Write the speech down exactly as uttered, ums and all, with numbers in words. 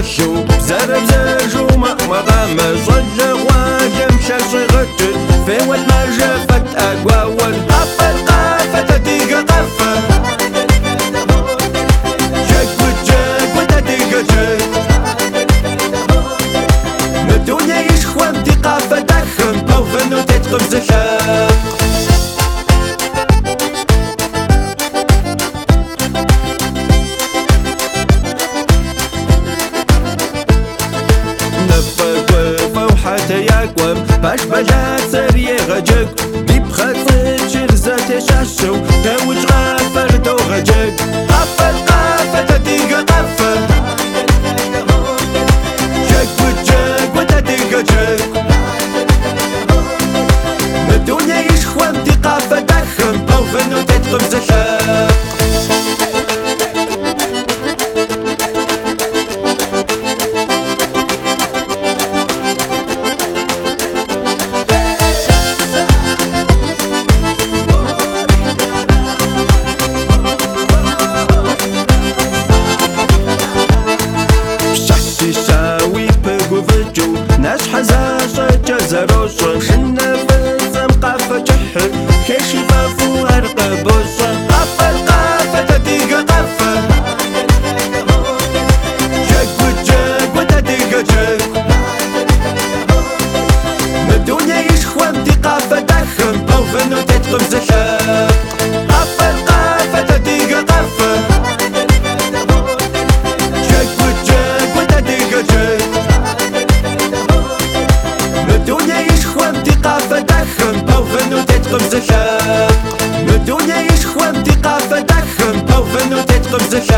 شو زرب زرجو ما مغام صل واجم شاشي غتر في ود ما جفت أقوى قفة قفة تيجا قفة جك وجك وتتيجا جك الدنيا يشخوان دي قفة دخم أو فنو تتقم زخاق حتى يقوم باش بجات سريع غجك بيب خاطر شرزات شاشو توج غافر دو غجك قفة قفة تديقة قفة جك وجك وتديقة جك الدنيا يشخوان دي قفة دخم أو فنو تتقم زخاق ناس حزاشة جزروشة شنا فزم قافة جحر كيشي فافو أرقى بوشة قافة القافة تديقة قافة جك وجك وتديقة جك الدنيا يشخوان دي قافة دخم أو فنو تتقم زخاق قافة القافة تديقة قافة جك وجك وتديقة جك الدنيا يشخوان دي قافة دخم أو فنو تتقم زخاق الدنيا يشخوان دي قافة دخم أو فنو تتقم زخاق